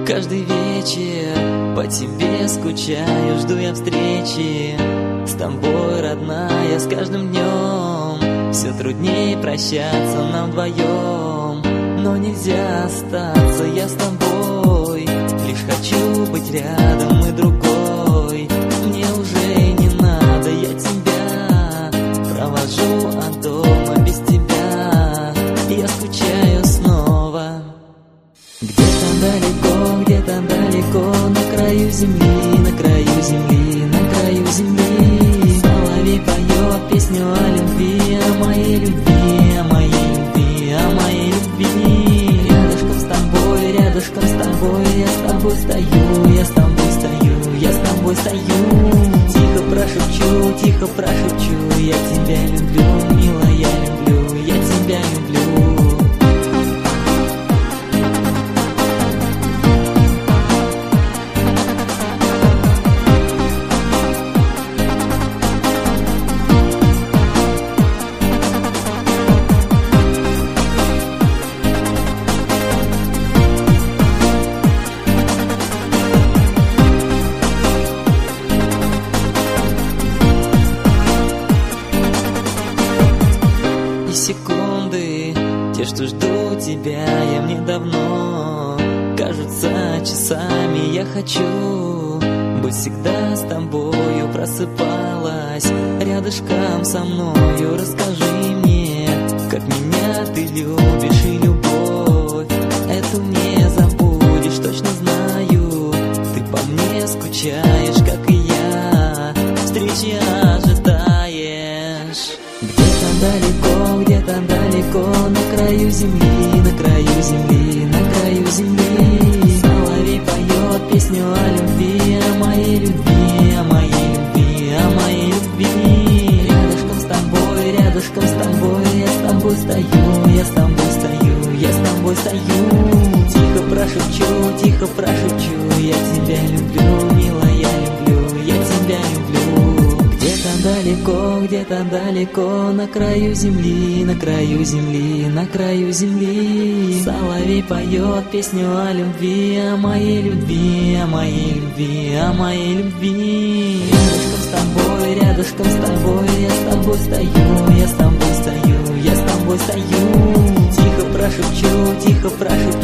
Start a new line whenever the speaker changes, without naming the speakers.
Каждый вечер по тебе скучаю, жду я встречи с тобой, родная, с каждым днем все труднее прощаться нам вдвоем. Но нельзя остаться, я с тобой, лишь хочу быть рядом и другой. Мне уже не надо, я тебя провожу от дома без тебя. Я скучаю снова. Где-то далеко, на краю земли, на краю земли, на краю земли. Соловей поет песню о любви, о моей любви, о моей любви, о моей любви. Рядышком с тобой, я с тобой стою, я с тобой стою, я с тобой стою. Тихо прошепчу, я тебя люблю, милая, люблю, я тебя люблю. Секунды, те, что жду тебя, я мне давно кажутся часами. Я хочу быть всегда с тобою, просыпалась рядышком со мною. Расскажи мне, как меня ты любишь, и любовь эту не забудешь, точно знаю. Ты по мне скучаешь, как и я, встречи ожидаешь. Где-то далеко, на краю земли, на краю земли, на краю земли. Соловей поет песню о любви, о моей любви, о моей любви, о моей любви. Рядышком с тобой, я с тобой стою, я с тобой стою, я с тобой стою. Тихо прошепчу, я тебя люблю, милая, люблю, я тебя люблю. Где-то далеко, на краю земли, на краю земли, на краю земли. Соловей поет песню о любви, о моей любви, о моей любви, о моей любви. Рядышком с тобой, я с тобой стою, я с тобой стою, я с тобой стою. Тихо прошепчу,